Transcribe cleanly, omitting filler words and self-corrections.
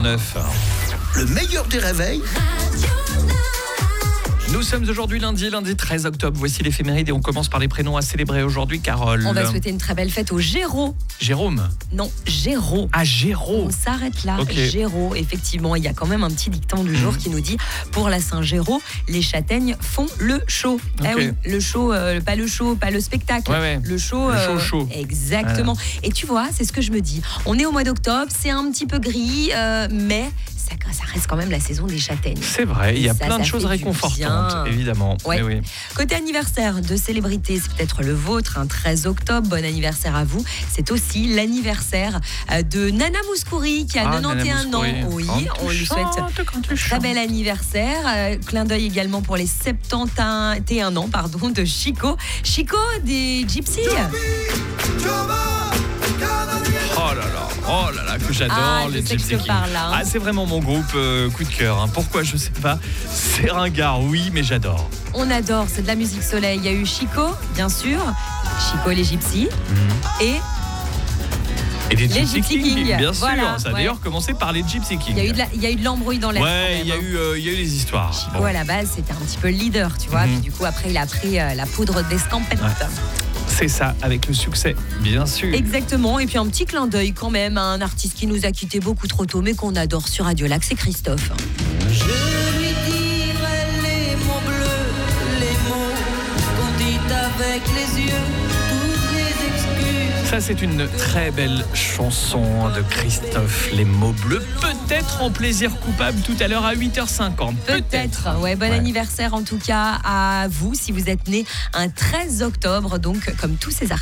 9. Le meilleur des réveils. Nous sommes aujourd'hui lundi 13 octobre. Voici l'éphéméride et on commence par les prénoms à célébrer aujourd'hui. Carole. On va souhaiter une très belle fête au Géraud. Jérôme. Non, Géraud. Ah, Géraud. On s'arrête là. Ok. Géraud, effectivement, il y a quand même un petit dicton du jour qui nous dit pour la Saint-Géraud, les châtaignes font le show. Ok. Eh oui, le show, pas le spectacle. Ouais. Le show. Le show. Exactement. Et tu vois, c'est ce que je me dis. On est au mois d'octobre, c'est un petit peu gris, mais ça reste quand même la saison des châtaignes. C'est vrai, il y a Ça, plein de ça choses fait du réconfortantes, bien. évidemment. Ouais. Eh oui. Côté anniversaire de célébrité, c'est peut-être le vôtre, 13 octobre, bon anniversaire à vous. C'est aussi l'anniversaire de Nana Mouskouri qui a 91 ans. Oui, on lui souhaite un très bel anniversaire. Clin d'œil également pour les 71 ans de Chico. Chico des Gypsies. Oh là là, que j'adore les Gypsy Kings. Ah, c'est vraiment mon groupe coup de cœur. Pourquoi, je sais pas. C'est ringard, oui, mais j'adore. On adore, c'est de la musique soleil. Il y a eu Chico, bien sûr. Chico les Gypsies. Et les les Gypsy Kings, bien sûr. Voilà, Ça a d'ailleurs commencé par les Gypsy Kings. il y a eu de l'embrouille dans l'air. Ouais, il y a eu les histoires. Chico, à la base, c'était un petit peu le leader, tu vois. Puis du coup, après, il a pris la poudre d'escampette. Ouais. C'est ça, avec le succès, bien sûr. Exactement. Et puis, un petit clin d'œil quand même à un artiste qui nous a quittés beaucoup trop tôt, mais qu'on adore sur Radio Lac, c'est Christophe. Je lui dirai les mots bleus, les mots qu'on dit avec les yeux, toutes les excuses. Ça, c'est une très belle chanson de Christophe, Les mots bleus. Peut-être en plaisir coupable tout à l'heure à 8h50. Peut-être. Ouais, bon anniversaire en tout cas à vous si vous êtes né un 13 octobre, donc comme tous ces artistes.